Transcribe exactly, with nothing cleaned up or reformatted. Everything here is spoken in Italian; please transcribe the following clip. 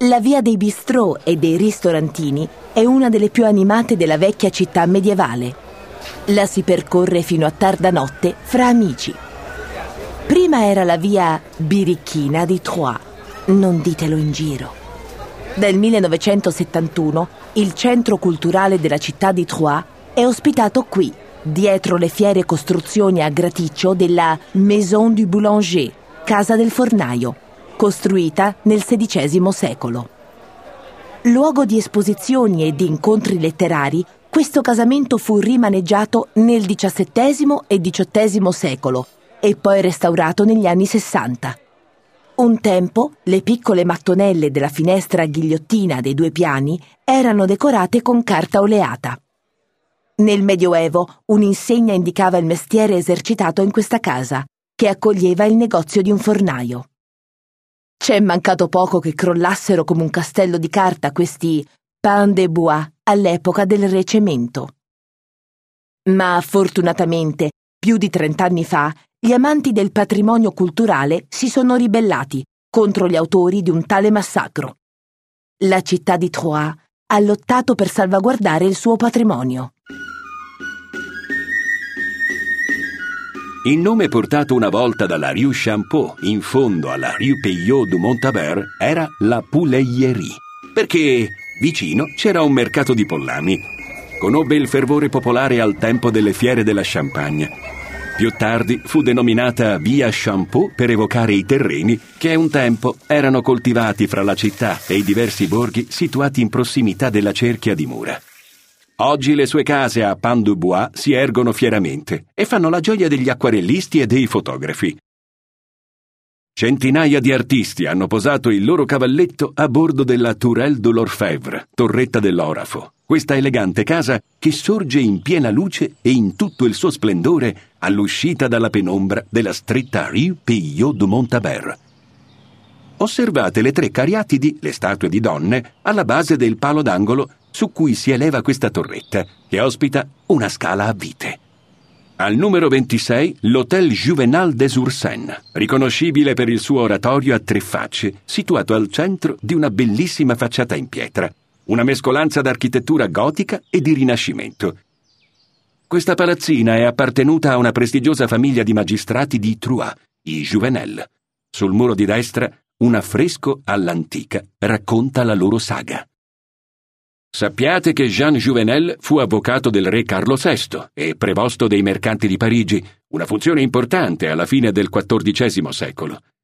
La via dei bistrò e dei ristorantini è una delle più animate della vecchia città medievale. La si percorre fino a tarda notte fra amici. Prima era la via birichina di Troyes, non ditelo in giro. Dal millenovecentosettantuno il centro culturale della città di Troyes è ospitato qui, dietro le fiere costruzioni a graticcio della Maison du Boulanger, casa del fornaio, costruita nel sedicesimo secolo. Luogo di esposizioni e di incontri letterari, questo casamento fu rimaneggiato nel diciassettesimo e diciottesimo secolo e poi restaurato negli anni sessanta. Un tempo le piccole mattonelle della finestra a ghigliottina dei due piani erano decorate con carta oleata. Nel Medioevo un'insegna indicava il mestiere esercitato in questa casa, che accoglieva il negozio di un fornaio. C'è mancato poco che crollassero come un castello di carta questi pain de bois all'epoca del Recemento. Ma fortunatamente, più di trent'anni fa, gli amanti del patrimonio culturale si sono ribellati contro gli autori di un tale massacro. La città di Troyes ha lottato per salvaguardare il suo patrimonio. Il nome portato una volta dalla Rue Champeau in fondo alla Rue Peyot du Montabert era la Pouleillerie, perché vicino c'era un mercato di pollami. Conobbe il fervore popolare al tempo delle fiere della Champagne. Più tardi fu denominata Via Champeau per evocare i terreni che un tempo erano coltivati fra la città e i diversi borghi situati in prossimità della cerchia di mura. Oggi le sue case a pain de bois si ergono fieramente e fanno la gioia degli acquarellisti e dei fotografi. Centinaia di artisti hanno posato il loro cavalletto a bordo della Tourelle de l'Orfèvre, torretta dell'Orafo, questa elegante casa che sorge in piena luce e in tutto il suo splendore all'uscita dalla penombra della stretta Rue Peyot du Montabert. Osservate le tre cariatidi, le statue di donne, alla base del palo d'angolo su cui si eleva questa torretta, che ospita una scala a vite. Al numero ventisei, l'Hôtel Juvenal des Ursins, riconoscibile per il suo oratorio a tre facce, situato al centro di una bellissima facciata in pietra, una mescolanza d'architettura gotica e di rinascimento. Questa palazzina è appartenuta a una prestigiosa famiglia di magistrati di Troyes, i Juvenel. Sul muro di destra, un affresco all'antica racconta la loro saga. Sappiate che Jean Jouvenel fu avvocato del re Carlo sesto e prevosto dei mercanti di Parigi, una funzione importante alla fine del quattordicesimo secolo.